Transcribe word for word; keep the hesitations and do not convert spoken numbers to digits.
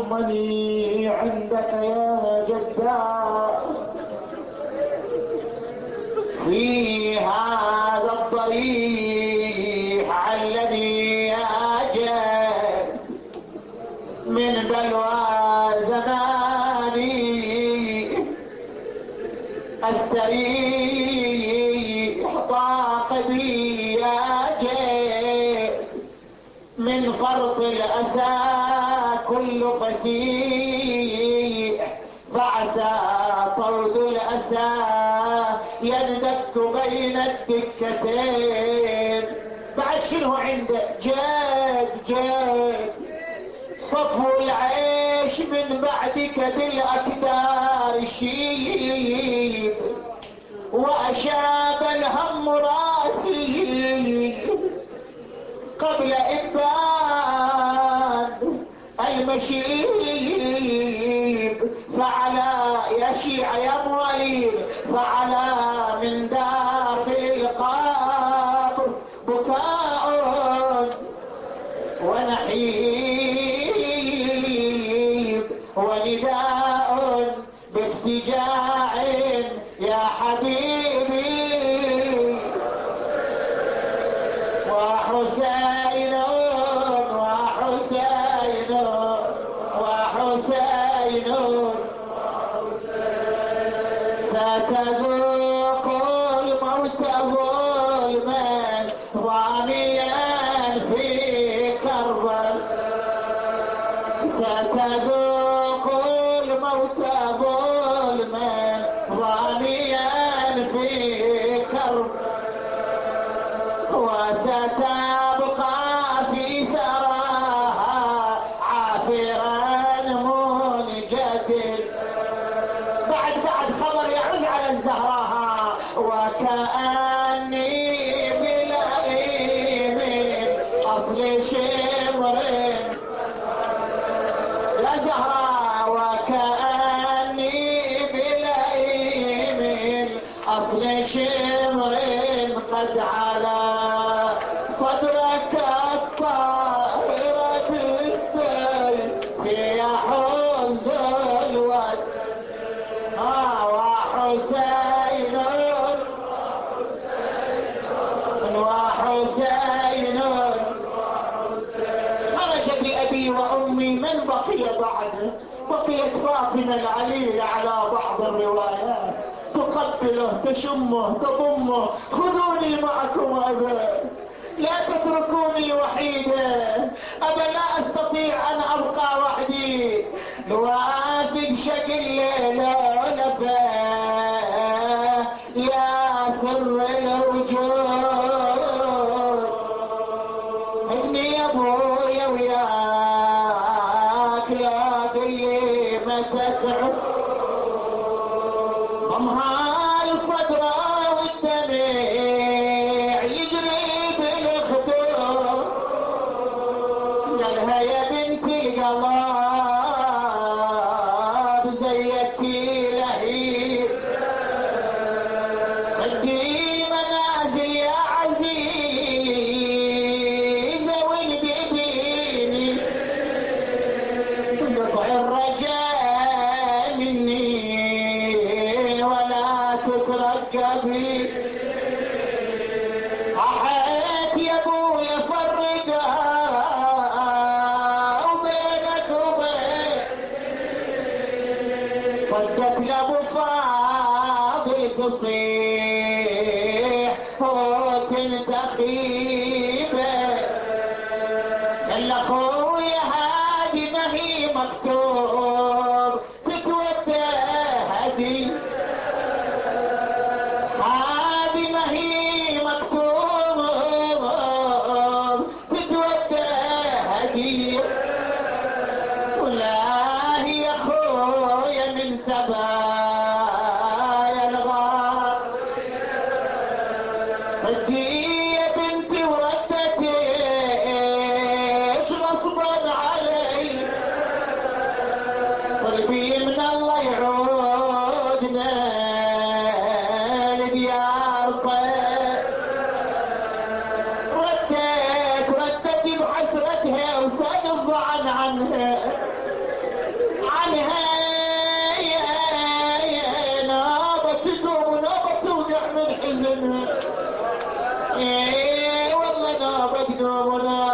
ضمني عندك يا جدار في هذا الضريح علني أجل من بلوى زماني استريح ضاق بي أجل من فرط الأسى كل فسيح فعسى طرد الأسى يندك بين الدكتين. بعد شنو عنده؟ جاد جاد صفو العيش من بعدك بالأكدار شيب وأشاب الهم راسي قبل إبان المشيب فعلى يا شيع يا مواليد فعلى من داخل القبر بكاء ونحيب ونداء بافتجاع يا حبيبي وحسين وحسين وحسين ستذوق الموت ظلما ضاميا في كربلاء ستذوق الموت ظلما ضاميا في كربلاء وستبقى في ثراها عافرا منجد. بعد بعد خبر يعز على الزهراء وكأني بلئيم أصل شمر يا زهراء وكأني بلئيم أصل شمر قد على صدرك الطائر بالسيف يحوز الود ها وحسين وحسين خرج بأبي وأمي من بقي بعده؟ بقيت فاطمة العليلة على بعض الروايات تقبله تشمه تضمه خذوني معكم أبا لا تتركوني وحيدا أبا لا أستطيع أن أبقى وحدي وافق شق الليل ونفاه يا سر الوجود ابني يا ابويا وياك لا قلي متى تعود ضمها الصدرة والدمع يجري بالخدود قالها يا بنت القلب زيتي لهيب ردي منازل يا عزيزة وانبي بيني قطع الرجاء مني ولا تترقبي صحيت يا ابويا فرقا وبينك وبين صدت لابو فاضل تصيح وتنتخيبه قال اخويا هادي ما هي مكتوب تتودى هدي هذه ما هي مكتوب تتودى هدية ولا هي اخويا من سبايا الغار ردي يا بنتي وردتيش غصبا علي طلبي من الله يعودنا لديار طيب ردت ردت بحسرتها وسأل الضعن عنها الحزن. ايه والله نوبك نومنا